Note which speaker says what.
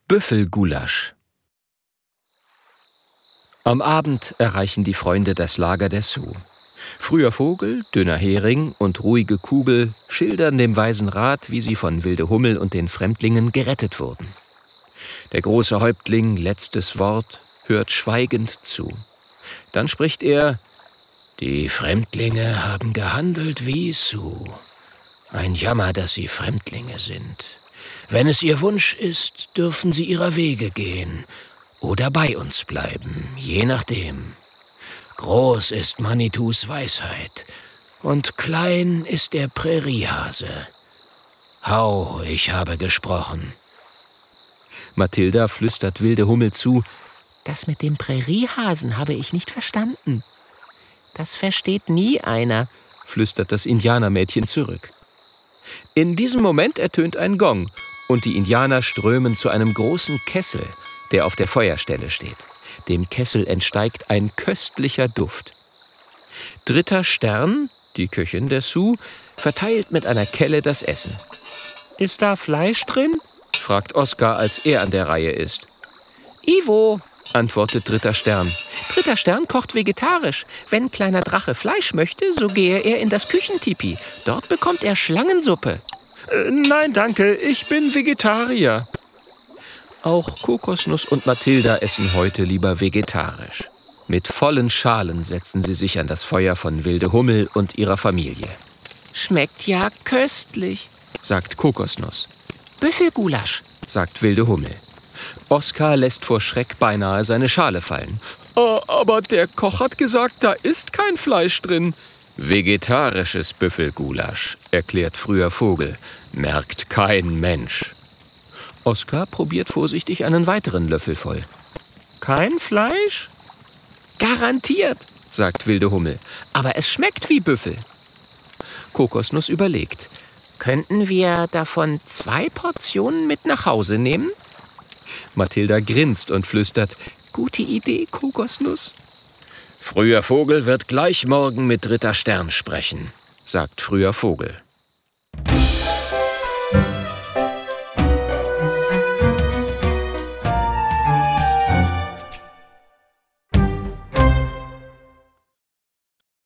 Speaker 1: Büffelgulasch. Am Abend erreichen die Freunde das Lager der Sioux. Früher Vogel, dünner Hering und ruhige Kugel schildern dem weisen Rat, wie sie von Wilde Hummel und den Fremdlingen gerettet wurden. Der große Häuptling, letztes Wort, hört schweigend zu. Dann spricht er: Die Fremdlinge haben gehandelt wie Sioux. Ein Jammer, dass sie Fremdlinge sind. Wenn es ihr Wunsch ist, dürfen sie ihrer Wege gehen oder bei uns bleiben, je nachdem. Groß ist Manitus Weisheit und klein ist der Präriehase. Hau, ich habe gesprochen. Mathilda flüstert Wilde Hummel zu:
Speaker 2: Das mit dem Präriehasen habe ich nicht verstanden. Das versteht nie einer,
Speaker 1: flüstert das Indianermädchen zurück. In diesem Moment ertönt ein Gong und die Indianer strömen zu einem großen Kessel, der auf der Feuerstelle steht. Dem Kessel entsteigt ein köstlicher Duft. Dritter Stern, die Köchin der Sioux, verteilt mit einer Kelle das Essen.
Speaker 3: Ist da Fleisch drin?
Speaker 1: Fragt Oskar, als er an der Reihe ist.
Speaker 2: Ivo,
Speaker 1: antwortet Dritter Stern.
Speaker 2: Dritter Stern kocht vegetarisch. Wenn kleiner Drache Fleisch möchte, so gehe er in das Küchentipi. Dort bekommt er Schlangensuppe.
Speaker 3: Nein, danke, ich bin Vegetarier.
Speaker 1: Auch Kokosnuss und Mathilda essen heute lieber vegetarisch. Mit vollen Schalen setzen sie sich an das Feuer von Wilde Hummel und ihrer Familie.
Speaker 2: Schmeckt ja köstlich,
Speaker 1: sagt Kokosnuss.
Speaker 2: Büffelgulasch,
Speaker 1: sagt Wilde Hummel. Oskar lässt vor Schreck beinahe seine Schale fallen. Aber der Koch hat gesagt, da ist kein Fleisch drin. Vegetarisches Büffelgulasch, erklärt Früher Vogel, merkt kein Mensch. Oskar probiert vorsichtig einen weiteren Löffel voll.
Speaker 3: Kein Fleisch?
Speaker 2: Garantiert,
Speaker 1: sagt Wilde Hummel.
Speaker 2: Aber es schmeckt wie Büffel.
Speaker 1: Kokosnuss überlegt.
Speaker 2: Könnten wir davon 2 Portionen mit nach Hause nehmen?
Speaker 1: Mathilda grinst und flüstert: Gute Idee, Kokosnuss.
Speaker 4: Früher Vogel wird gleich morgen mit Dritter Stern sprechen, sagt Früher Vogel.